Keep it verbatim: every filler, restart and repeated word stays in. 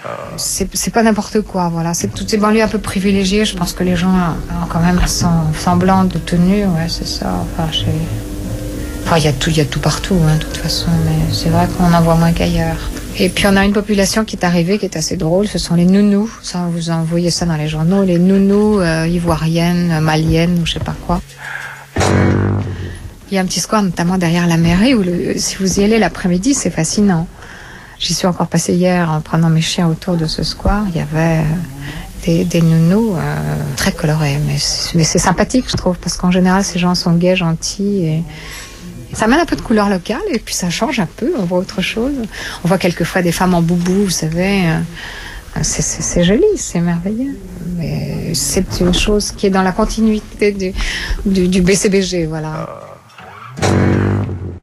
C'est, c'est pas n'importe quoi, voilà. C'est toutes ces banlieues un peu privilégiées. Je pense que les gens ont quand même un semblant de tenue, ouais, c'est ça. Enfin, j'ai... enfin, il y a tout, il y a tout partout, hein, de toute façon, mais c'est vrai qu'on en voit moins qu'ailleurs. Et puis on a une population qui est arrivée, qui est assez drôle. Ce sont les nounous. Ça, vous envoyez ça dans les journaux, les nounous euh, ivoiriennes, maliennes ou je sais pas quoi. Il y a un petit square, notamment derrière la mairie, où le, si vous y allez l'après-midi, c'est fascinant. J'y suis encore passée hier en prenant mes chiens autour de ce square. Il y avait euh, des, des nounous euh, très colorés. Mais c'est, mais c'est sympathique, je trouve, parce qu'en général, ces gens sont gais, gentils. Et ça amène un peu de couleur locale, et puis ça change un peu. On voit autre chose. On voit quelquefois des femmes en boubou, vous savez. Euh, c'est, c'est, c'est joli, c'est merveilleux. Mais c'est une chose qui est dans la continuité du, du, du B C B G, voilà.